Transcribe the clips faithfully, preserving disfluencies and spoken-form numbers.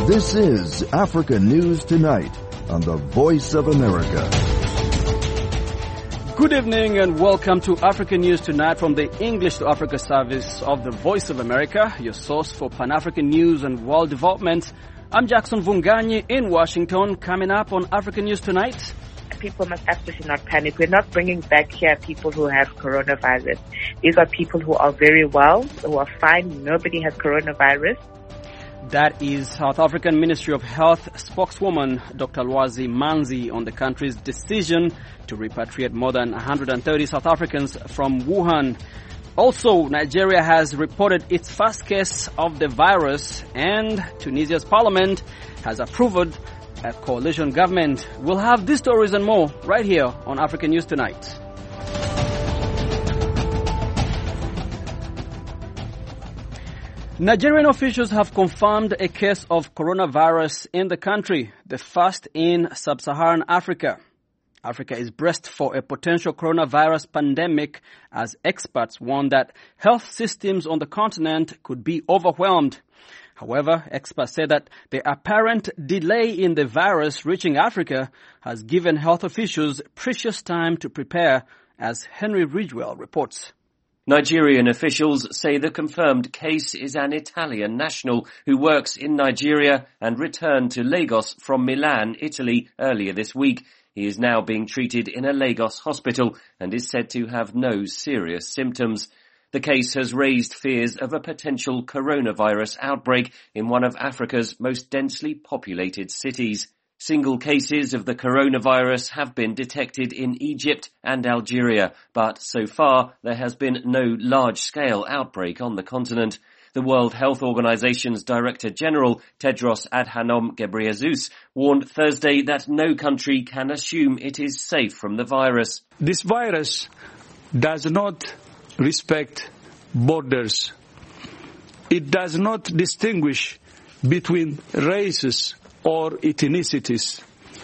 This is Africa News Tonight on the Voice of America. Good evening and welcome to Africa News Tonight from the English to Africa service of the Voice of America, your source for Pan-African news and world developments. I'm Jackson Vunganyi in Washington. Coming up on Africa News Tonight. People must absolutely not panic. We're not bringing back here people who have coronavirus. These are people who are very well, who are fine. Nobody has coronavirus. That is South African Ministry of Health spokeswoman Doctor Lwazi Manzi on the country's decision to repatriate more than one hundred thirty South Africans from Wuhan. Also, Nigeria has reported its first case of the virus, and Tunisia's parliament has approved a coalition government. We'll have these stories and more right here on African News Tonight. Nigerian officials have confirmed a case of coronavirus in the country, the first in sub-Saharan Africa. Africa is braced for a potential coronavirus pandemic as experts warn that health systems on the continent could be overwhelmed. However, experts say that the apparent delay in the virus reaching Africa has given health officials precious time to prepare, as Henry Ridgewell reports. Nigerian officials say the confirmed case is an Italian national who works in Nigeria and returned to Lagos from Milan, Italy, earlier this week. He is now being treated in a Lagos hospital and is said to have no serious symptoms. The case has raised fears of a potential coronavirus outbreak in one of Africa's most densely populated cities. Single cases of the coronavirus have been detected in Egypt and Algeria, but so far there has been no large-scale outbreak on the continent. The World Health Organization's Director General, Tedros Adhanom Ghebreyesus, warned Thursday that no country can assume it is safe from the virus. This virus does not respect borders. It does not distinguish between races or ethnicities.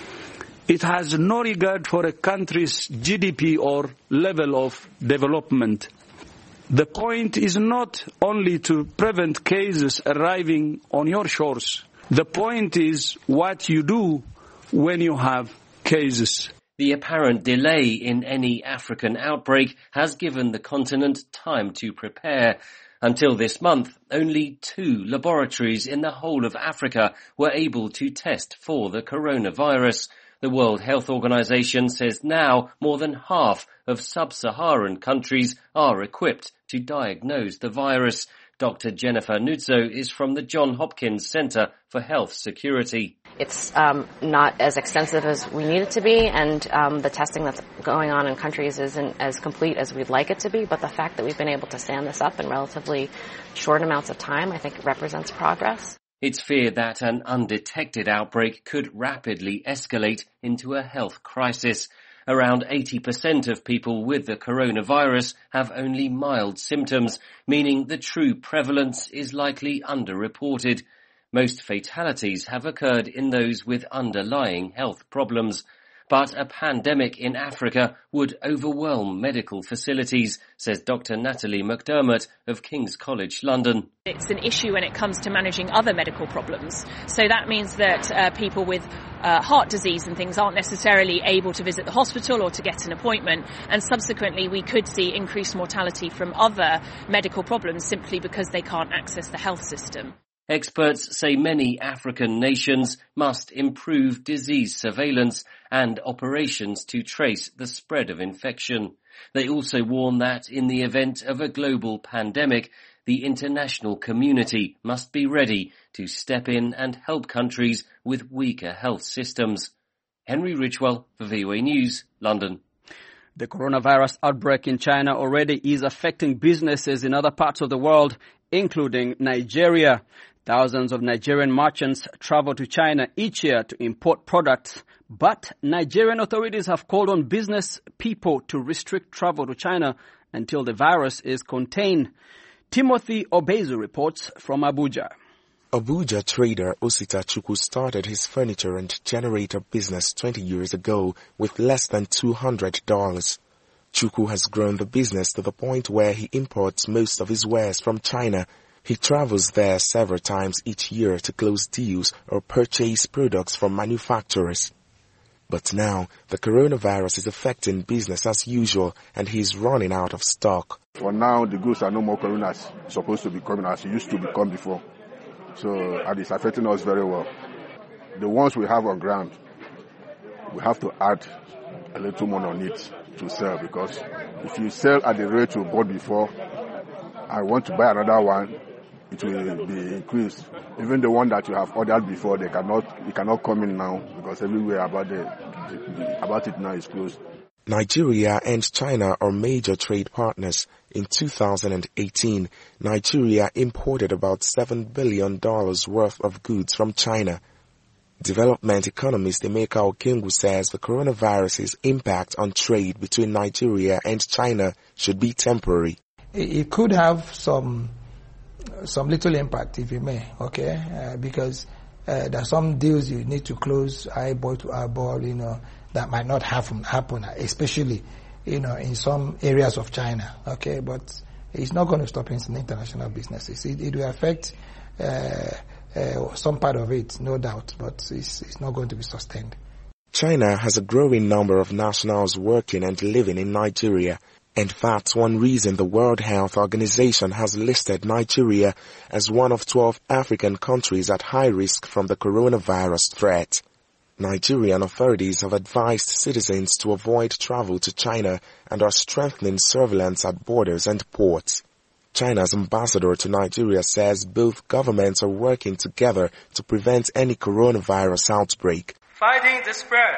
It has no regard for a country's G D P or level of development. The point is not only to prevent cases arriving on your shores. The point is what you do when you have cases. The apparent delay in any African outbreak has given the continent time to prepare. Until this month, only two laboratories in the whole of Africa were able to test for the coronavirus. The World Health Organization says now more than half of sub-Saharan countries are equipped to diagnose the virus. Doctor Jennifer Nuzzo is from the Johns Hopkins Center for Health Security. It's um, not as extensive as we need it to be, and um, the testing that's going on in countries isn't as complete as we'd like it to be, but the fact that we've been able to stand this up in relatively short amounts of time, I think represents progress. It's feared that an undetected outbreak could rapidly escalate into a health crisis. Around eighty percent of people with the coronavirus have only mild symptoms, meaning the true prevalence is likely underreported. Most fatalities have occurred in those with underlying health problems. But a pandemic in Africa would overwhelm medical facilities, says Doctor Natalie McDermott of King's College London. It's an issue when it comes to managing other medical problems. So that means that uh, people with uh, heart disease and things aren't necessarily able to visit the hospital or to get an appointment. And subsequently, we could see increased mortality from other medical problems simply because they can't access the health system. Experts say many African nations must improve disease surveillance and operations to trace the spread of infection. They also warn that in the event of a global pandemic, the international community must be ready to step in and help countries with weaker health systems. Henry Ridgewell for V O A News, London. The coronavirus outbreak in China already is affecting businesses in other parts of the world, including Nigeria. Thousands of Nigerian merchants travel to China each year to import products, but Nigerian authorities have called on business people to restrict travel to China until the virus is contained. Timothy Obezu reports from Abuja. Abuja trader Osita Chukwu started his furniture and generator business twenty years ago with less than two hundred dollars. Chukwu has grown the business to the point where he imports most of his wares from China. He travels there several times each year to close deals or purchase products from manufacturers. But now, the coronavirus is affecting business as usual and he's running out of stock. For now, the goods are no more coming as supposed to be coming as it used to become before. So, and it's affecting us very well. The ones we have on ground, we have to add a little more on it to sell, because if you sell at the rate you bought before, I want to buy another one, it will be increased. Even the one that you have ordered before, they cannot, it cannot come in now because everywhere about the, the, the about it now is closed. Nigeria and China are major trade partners. In two thousand eighteen, Nigeria imported about seven billion dollars worth of goods from China. Development economist Emeka Okengu says the coronavirus's impact on trade between Nigeria and China should be temporary. It could have some some little impact, if you may, okay, uh, because uh, there are some deals you need to close eyeball to eyeball, you know, that might not happen, happen, especially, you know, in some areas of China, okay, but it's not going to stop in international businesses. It, it will affect uh, uh, some part of it, no doubt, but it's, it's not going to be sustained. China has a growing number of nationals working and living in Nigeria. And that's one reason the World Health Organization has listed Nigeria as one of twelve African countries at high risk from the coronavirus threat. Nigerian authorities have advised citizens to avoid travel to China and are strengthening surveillance at borders and ports. China's ambassador to Nigeria says both governments are working together to prevent any coronavirus outbreak. Fighting the spread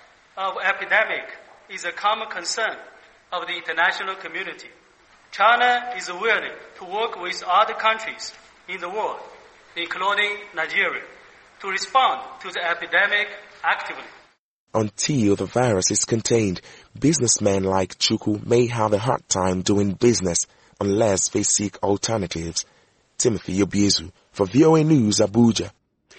of epidemic is a common concern of the international community. China is willing to work with other countries in the world, including Nigeria, to respond to the epidemic actively. Until the virus is contained, businessmen like Chukwu may have a hard time doing business unless they seek alternatives. Timothy Obiezu for V O A News, Abuja.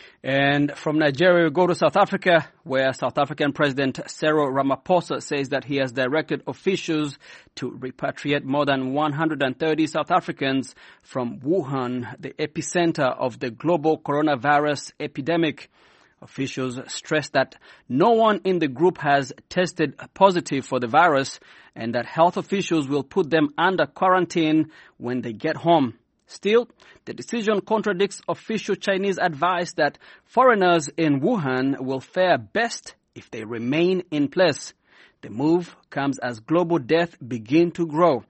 And from Nigeria, we go to South Africa, where South African President Cyril Ramaphosa says that he has directed officials to repatriate more than one hundred thirty South Africans from Wuhan, the epicenter of the global coronavirus epidemic. Officials stress that no one in the group has tested positive for the virus and that health officials will put them under quarantine when they get home. Still, the decision contradicts official Chinese advice that foreigners in Wuhan will fare best if they remain in place. The move comes as global deaths begin to grow.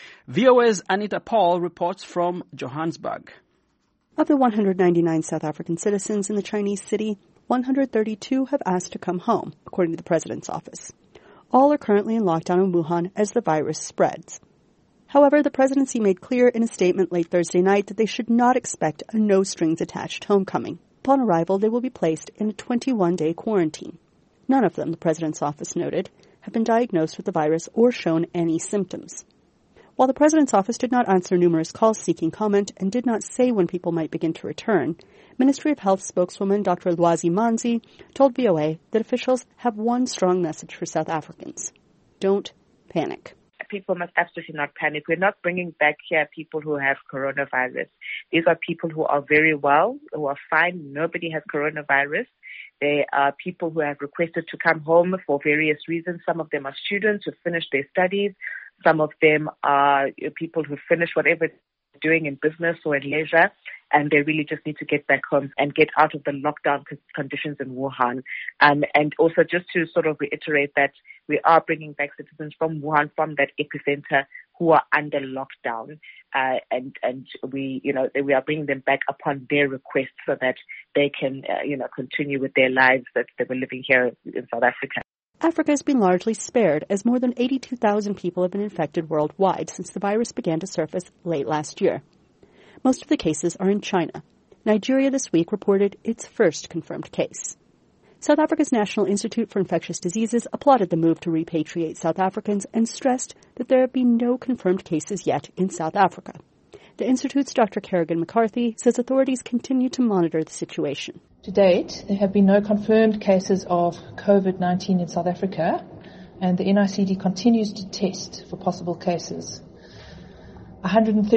V O A's Anita Paul reports from Johannesburg. Of the one hundred ninety-nine South African citizens in the Chinese city, one hundred thirty-two have asked to come home, according to the president's office. All are currently in lockdown in Wuhan as the virus spreads. However, the presidency made clear in a statement late Thursday night that they should not expect a no-strings-attached homecoming. Upon arrival, they will be placed in a twenty-one day quarantine. None of them, the president's office noted, have been diagnosed with the virus or shown any symptoms. While the president's office did not answer numerous calls seeking comment and did not say when people might begin to return, Ministry of Health spokeswoman Doctor Lwazi Manzi told V O A that officials have one strong message for South Africans. Don't panic. People must absolutely not panic. We're not bringing back here people who have coronavirus. These are people who are very well, who are fine. Nobody has coronavirus. They are people who have requested to come home for various reasons. Some of them are students who finished their studies. Some of them are people who finish whatever they're doing in business or in leisure, and they really just need to get back home and get out of the lockdown conditions in Wuhan. Um, and also just to sort of reiterate that we are bringing back citizens from Wuhan, from that epicenter, who are under lockdown, uh, and and we, you know, we are bringing them back upon their request so that they can, uh, you know, continue with their lives that they were living here in South Africa. Africa has been largely spared, as more than eighty-two thousand people have been infected worldwide since the virus began to surface late last year. Most of the cases are in China. Nigeria this week reported its first confirmed case. South Africa's National Institute for Infectious Diseases applauded the move to repatriate South Africans and stressed that there have been no confirmed cases yet in South Africa. The Institute's Doctor Kerrigan McCarthy says authorities continue to monitor the situation. To date, there have been no confirmed cases of COVID nineteen in South Africa, and the N I C D continues to test for possible cases. one hundred thirty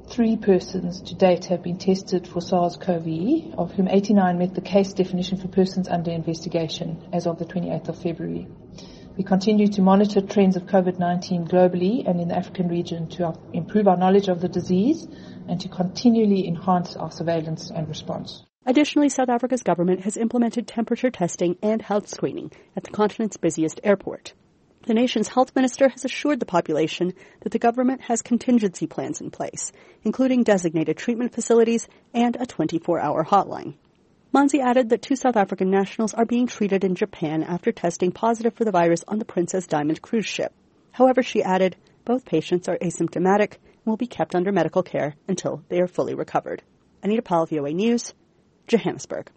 Three persons to date have been tested for SARS-CoV two, of whom eighty-nine met the case definition for persons under investigation as of the twenty-eighth of February. We continue to monitor trends of COVID nineteen globally and in the African region to improve our knowledge of the disease and to continually enhance our surveillance and response. Additionally, South Africa's government has implemented temperature testing and health screening at the continent's busiest airport. The nation's health minister has assured the population that the government has contingency plans in place, including designated treatment facilities and a twenty-four hour hotline. Manzi added that two South African nationals are being treated in Japan after testing positive for the virus on the Princess Diamond cruise ship. However, she added, both patients are asymptomatic and will be kept under medical care until they are fully recovered. Anita Powell, V O A News, Johannesburg.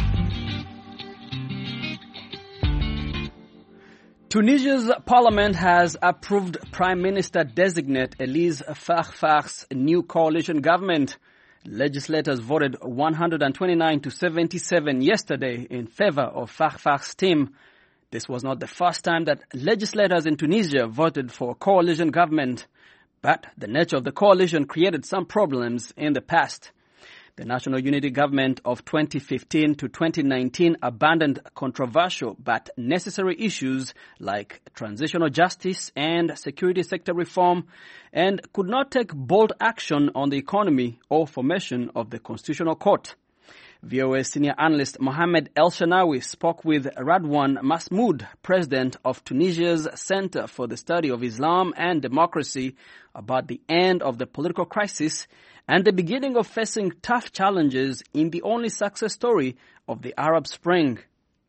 Tunisia's parliament has approved Prime Minister-designate Elise Fakhfakh's new coalition government. Legislators voted one hundred twenty-nine to seventy-seven yesterday in favor of Fakhfakh's team. This was not the first time that legislators in Tunisia voted for a coalition government, but the nature of the coalition created some problems in the past. The National Unity Government of twenty fifteen to twenty nineteen abandoned controversial but necessary issues like transitional justice and security sector reform and could not take bold action on the economy or formation of the Constitutional Court. V O A senior analyst Mohamed El-Shanawi spoke with Radwan Masmoud, president of Tunisia's Center for the Study of Islam and Democracy, about the end of the political crisis and the beginning of facing tough challenges in the only success story of the Arab Spring.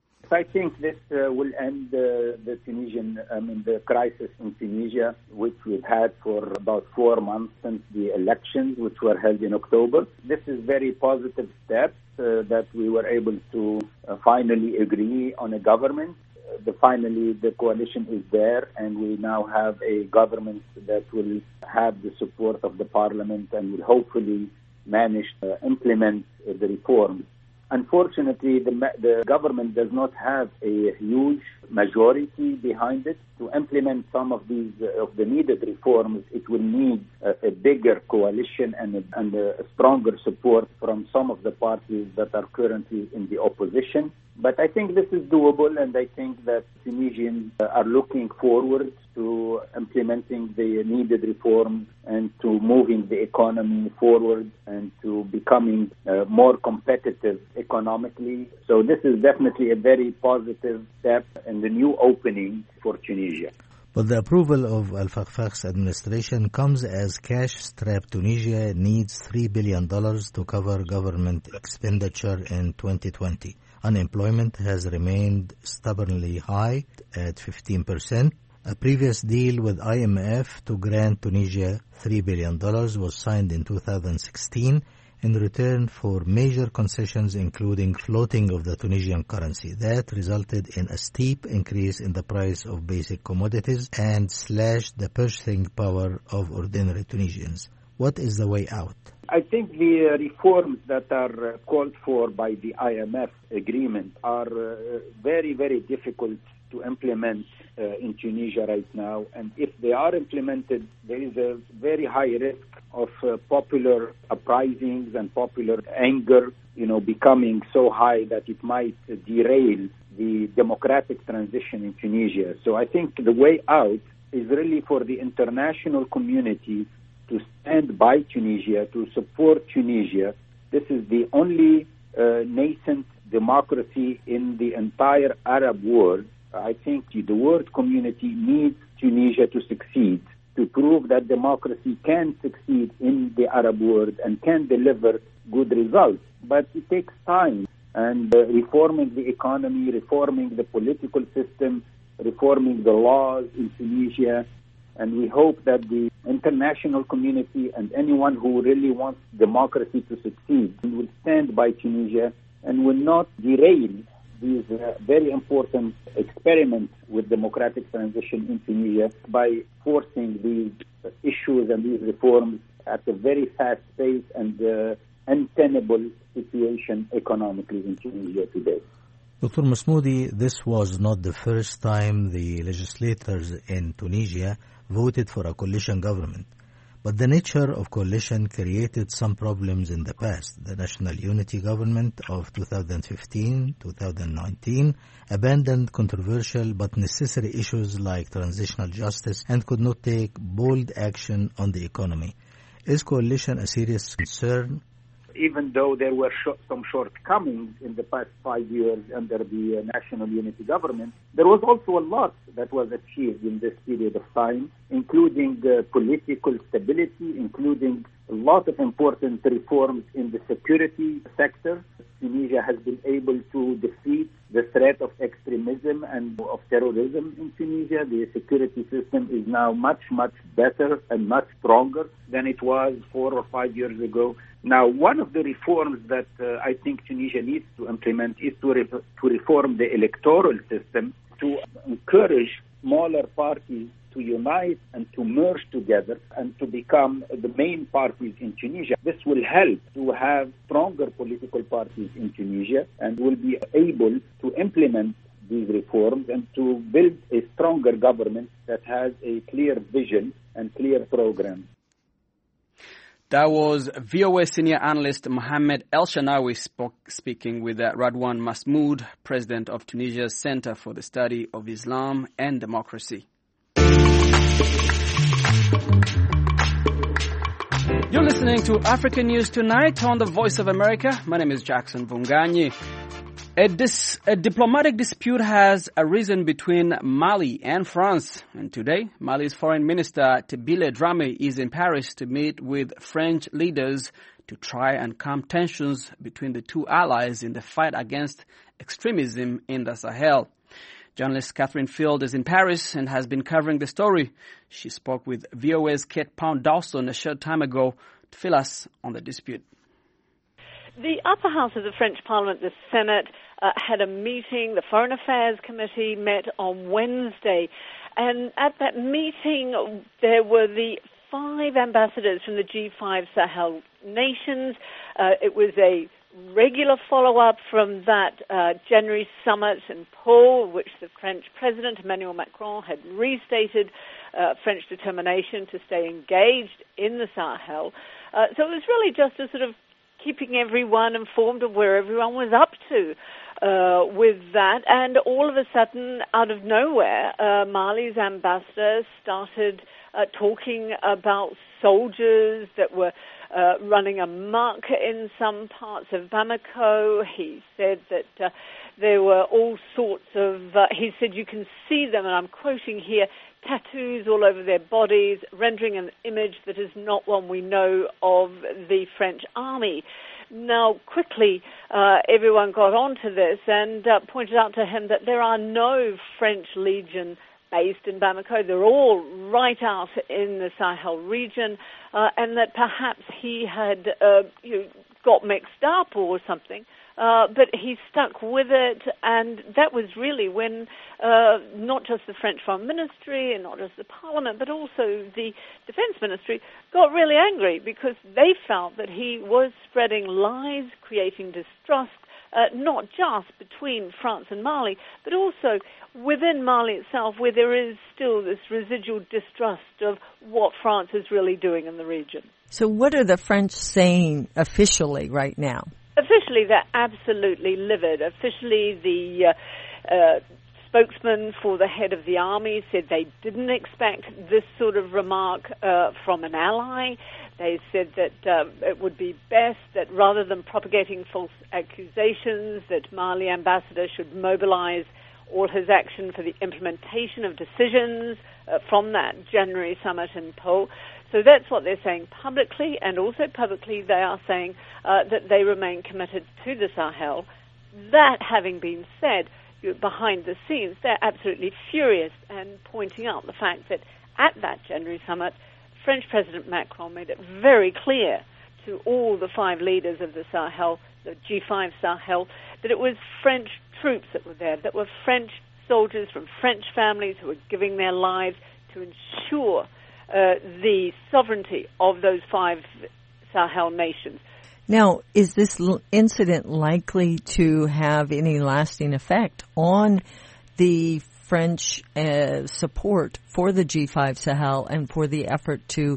I think this uh, will end uh, the Tunisian, I mean, the crisis in Tunisia, which we've had for about four months since the elections, which were held in October. This is very positive steps uh, that we were able to uh, finally agree on a government. Uh, the, finally, the coalition is there, and we now have a government that will have the support of the parliament and will hopefully manage to implement uh, the reforms. Unfortunately, the, the government does not have a huge majority behind it. To implement some of these uh, of the needed reforms, it will need a, a bigger coalition and a, and a stronger support from some of the parties that are currently in the opposition. But I think this is doable, and I think that Tunisians are looking forward to implementing the needed reforms and to moving the economy forward and to becoming uh, more competitive economically. So this is definitely a very positive step in the new opening for Tunisia. But the approval of Al-Fakhfakh's administration comes as cash-strapped Tunisia needs three billion dollars to cover government expenditure in twenty twenty. Unemployment has remained stubbornly high at fifteen percent. A previous deal with I M F to grant Tunisia three billion dollars was signed in two thousand sixteen in return for major concessions, including floating of the Tunisian currency. That resulted in a steep increase in the price of basic commodities and slashed the purchasing power of ordinary Tunisians. What is the way out? I think the reforms that are called for by the I M F agreement are very, very difficult to implement uh, in Tunisia right now. And if they are implemented, there is a very high risk of uh, popular uprisings and popular anger, you know, becoming so high that it might uh, derail the democratic transition in Tunisia. So I think the way out is really for the international community to stand by Tunisia, to support Tunisia. This is the only uh, nascent democracy in the entire Arab world. I think the world community needs Tunisia to succeed, to prove that democracy can succeed in the Arab world and can deliver good results. But it takes time, and uh, reforming the economy, reforming the political system, reforming the laws in Tunisia, and we hope that the international community and anyone who really wants democracy to succeed will stand by Tunisia and will not derail these uh, very important experiments with democratic transition in Tunisia by forcing these uh, issues and these reforms at a very fast pace and uh, untenable situation economically in Tunisia today. Doctor Masmoudi, this was not the first time the legislators in Tunisia voted for a coalition government. But the nature of coalition created some problems in the past. The National Unity Government of two thousand fifteen to two thousand nineteen abandoned controversial but necessary issues like transitional justice and could not take bold action on the economy. Is coalition a serious concern? Even though there were sh- some shortcomings in the past five years under the uh, National Unity Government, there was also a lot that was achieved in this period of time, including uh, political stability, including a lot of important reforms in the security sector. Tunisia has been able to defeat the threat of extremism and of terrorism in Tunisia. The security system is now much, much better and much stronger than it was four or five years ago. Now, one of the reforms that uh, I think Tunisia needs to implement is to, re- to reform the electoral system to encourage smaller parties to unite and to merge together and to become the main parties in Tunisia. This will help to have stronger political parties in Tunisia and will be able to implement these reforms and to build a stronger government that has a clear vision and clear program. That was V O A senior analyst Mohamed El-Shanawi spoke, speaking with uh, Radwan Masmoud, president of Tunisia's Center for the Study of Islam and Democracy. You're listening to African News Tonight on the Voice of America. My name is Jackson Vunganyi. A, dis, a diplomatic dispute has arisen between Mali and France. And today, Mali's Foreign Minister Tebile Drame is in Paris to meet with French leaders to try and calm tensions between the two allies in the fight against extremism in the Sahel. Journalist Catherine Field is in Paris and has been covering the story. She spoke with V O A's Kate Pound-Dawson a short time ago to fill us on the dispute. The upper house of the French Parliament, the Senate, uh, had a meeting. The Foreign Affairs Committee met on Wednesday. And at that meeting, there were the five ambassadors from the G five Sahel nations. Uh, it was a regular follow-up from that uh, January summit in Pau, which the French President Emmanuel Macron had restated uh, French determination to stay engaged in the Sahel. Uh, so it was really just a sort of keeping everyone informed of where everyone was up to uh, with that. And all of a sudden, out of nowhere, uh, Mali's ambassador started uh, talking about soldiers that were Uh, running amok in some parts of Bamako. He said that uh, there were all sorts of, uh, he said you can see them, and I'm quoting here, tattoos all over their bodies, rendering an image that is not one we know of the French army. Now, quickly, uh, everyone got onto this and uh, pointed out to him that there are no French Legion based in Bamako. They're all right out in the Sahel region, uh, and that perhaps he had uh, you know, got mixed up or something, uh, but he stuck with it, and that was really when uh, not just the French Foreign Ministry and not just the Parliament, but also the Defense Ministry got really angry because they felt that he was spreading lies, creating distrust, Uh, not just between France and Mali, but also within Mali itself, where there is still this residual distrust of what France is really doing in the region. So what are the French saying officially right now? Officially, they're absolutely livid. Officially, the uh, uh, spokesman for the head of the army said they didn't expect this sort of remark uh, from an ally. They said that um, it would be best that rather than propagating false accusations, that Mali ambassador should mobilize all his action for the implementation of decisions uh, from that January summit in Pau. So that's what they're saying publicly, and also publicly they are saying uh, that they remain committed to the Sahel. That having been said, behind the scenes, they're absolutely furious and pointing out the fact that at that January summit, French President Macron made it very clear to all the five leaders of the Sahel, the G five Sahel, that it was French troops that were there, that were French soldiers from French families who were giving their lives to ensure uh, the sovereignty of those five Sahel nations. Now, is this incident likely to have any lasting effect on the French uh, support for the G five Sahel and for the effort to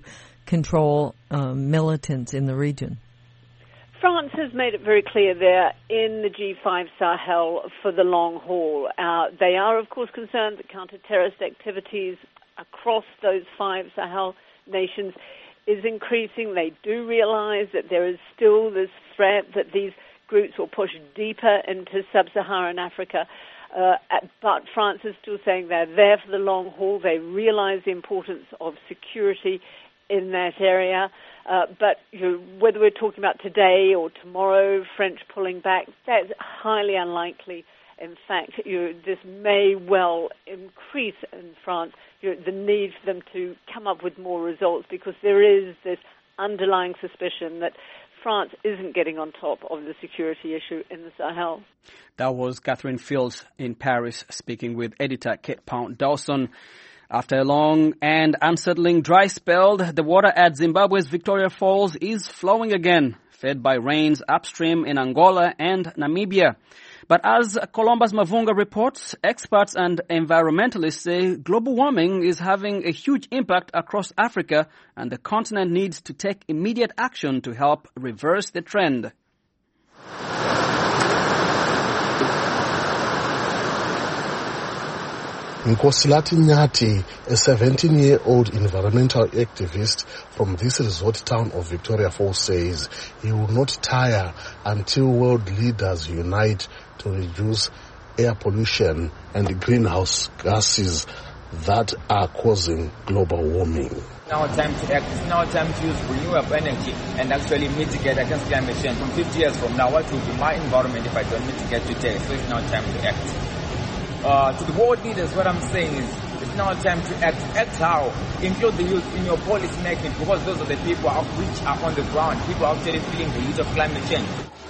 control um, militants in the region? France has made it very clear they're in the G five Sahel for the long haul. Uh, they are, of course, concerned that counter-terrorist activities across those five Sahel nations is increasing. They do realize that there is still this threat that these groups will push deeper into sub-Saharan Africa. Uh, but France is still saying they're there for the long haul. They realize the importance of security in that area. Uh, but you know, whether we're talking about today or tomorrow, French pulling back, that's highly unlikely. In fact, you know, this may well increase in France you know, the need for them to come up with more results, because there is this underlying suspicion that France isn't getting on top of the security issue in the Sahel. That was Catherine Fields in Paris speaking with editor Kate Pound-Dawson. After a long and unsettling dry spell, the water at Zimbabwe's Victoria Falls is flowing again, fed by rains upstream in Angola and Namibia. But as Columbus Mavunga reports, experts and environmentalists say global warming is having a huge impact across Africa, and the continent needs to take immediate action to help reverse the trend. Nkosilati Nyati, a seventeen-year-old environmental activist from this resort town of Victoria Falls, says he will not tire until world leaders unite to reduce air pollution and greenhouse gases that are causing global warming. Now time to act. It's now time to use renewable energy and actually mitigate against climate change. From fifty years from now, what will be my environment if I don't mitigate today? So it's now time to act. Uh, to the world leaders, what I'm saying is it's now time to act. Act how? Include the youth in your policy making, because those are the people which are on the ground. People are actually feeling the heat of climate change.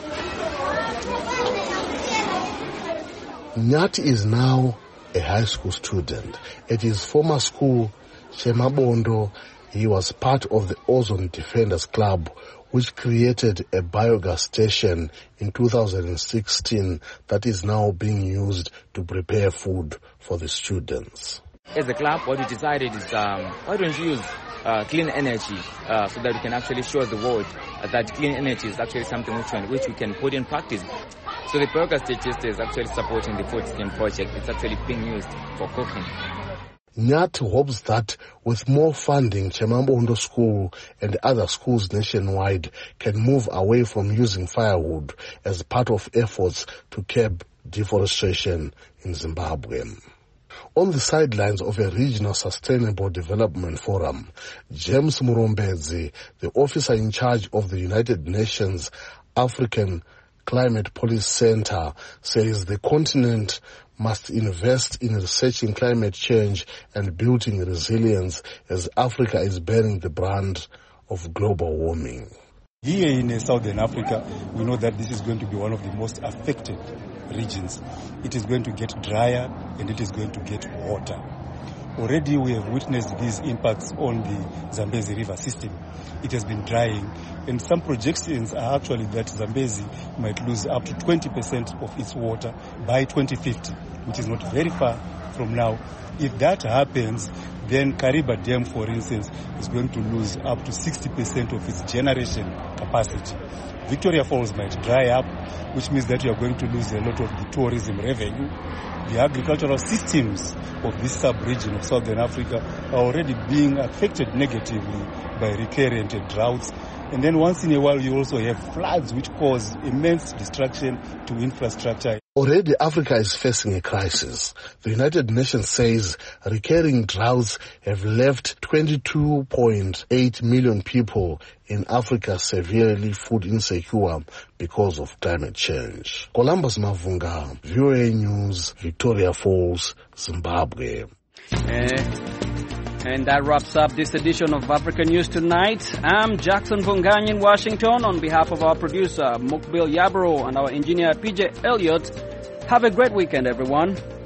Nyati is now a high school student. At his former school, Chemabondo, he was part of the Ozone Defenders Club, which created a biogas station in two thousand sixteen that is now being used to prepare food for the students. As a club, what we decided is um, why don't you use uh, clean energy uh, so that we can actually show the world uh, that clean energy is actually something which, which we can put in practice. So the biogas station is actually supporting the food system project. It's actually being used for cooking. Nyat hopes that with more funding, Chemambondo School and other schools nationwide can move away from using firewood as part of efforts to curb deforestation in Zimbabwe. On the sidelines of a regional sustainable development forum, James Murombedzi, the officer in charge of the United Nations African Climate Policy Center, says the continent must invest in researching climate change and building resilience as Africa is bearing the brunt of global warming. Here in Southern Africa, we know that this is going to be one of the most affected regions. It is going to get drier and it is going to get hotter. Already we have witnessed these impacts on the Zambezi River system. It has been drying, and some projections are actually that Zambezi might lose up to twenty percent of its water by twenty fifty, which is not very far from now. If that happens, then Kariba Dam, for instance, is going to lose up to sixty percent of its generation capacity. Victoria Falls might dry up, which means that you are going to lose a lot of the tourism revenue. The agricultural systems of this sub-region of Southern Africa are already being affected negatively by recurrent droughts. And then once in a while you also have floods which cause immense destruction to infrastructure. Already Africa is facing a crisis. The United Nations says recurring droughts have left twenty-two point eight million people in Africa severely food insecure because of climate change. Columbus Mavunga, V O A News, Victoria Falls, Zimbabwe. Uh, and that wraps up this edition of Africa News Tonight. I'm Jackson Vunganyi in Washington on behalf of our producer Mukbil Yabro and our engineer P J Elliott. Have a great weekend, everyone.